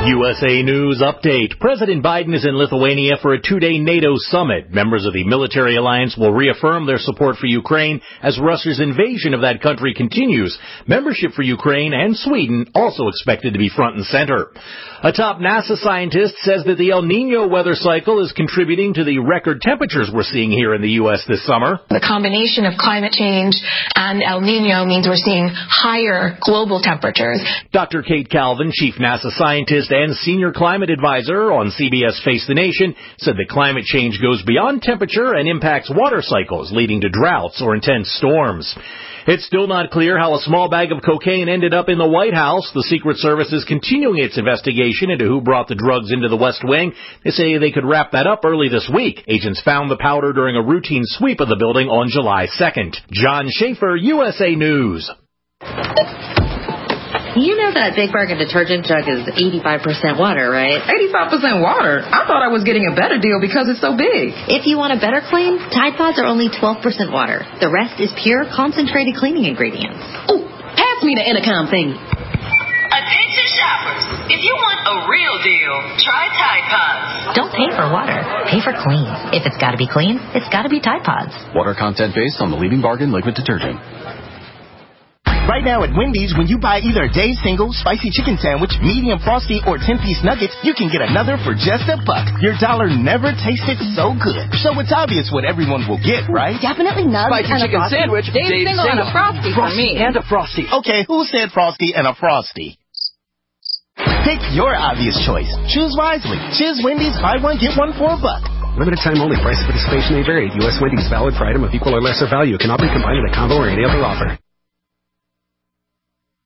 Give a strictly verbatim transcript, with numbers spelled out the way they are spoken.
U S A News Update. President Biden is in Lithuania for a two-day NATO summit. Members of the military alliance will reaffirm their support for Ukraine as Russia's invasion of that country continues. Membership for Ukraine and Sweden also expected to be front and center. A top NASA scientist says that the El Niño weather cycle is contributing to the record temperatures we're seeing here in the U S this summer. The combination of climate change and El Niño means we're seeing higher global temperatures. Doctor Kate Calvin, chief NASA scientist and senior climate advisor on C B S Face the Nation, said that climate change goes beyond temperature and impacts water cycles, leading to droughts or intense storms. It's still not clear how a small bag of cocaine ended up in the White House. The Secret Service is continuing its investigation into who brought the drugs into the West Wing. They say they could wrap that up early this week. Agents found the powder during a routine sweep of the building on July second. John Schaefer, U S A News. You know that Big Bargain detergent jug is eighty-five percent water, right? eighty-five percent water? I thought I was getting a better deal because it's so big. If you want a better clean, Tide Pods are only twelve percent water. The rest is pure, concentrated cleaning ingredients. Oh, pass me the intercom thing. Attention shoppers. If you want a real deal, try Tide Pods. Don't pay for water. Pay for clean. If it's got to be clean, it's got to be Tide Pods. Water content based on the leading bargain liquid detergent. Right now at Wendy's, when you buy either a Dave's Single, Spicy Chicken Sandwich, Medium Frosty, or ten-piece Nuggets, you can get another for just a buck. Your dollar never tasted so good. So it's obvious what everyone will get, right? Definitely Nuggets Spicy and Chicken a Frosty. Sandwich, Dave's, Dave's Single, Single, and a Frosty, Frosty for me. and a Frosty. Okay, who said Frosty and a Frosty? Pick your obvious choice. Choose wisely. Choose Wendy's, buy one, get one for a buck. Limited time only. Price of participation may vary. U S Wendy's valid for item of equal or lesser value. Cannot be combined with a combo or any other offer.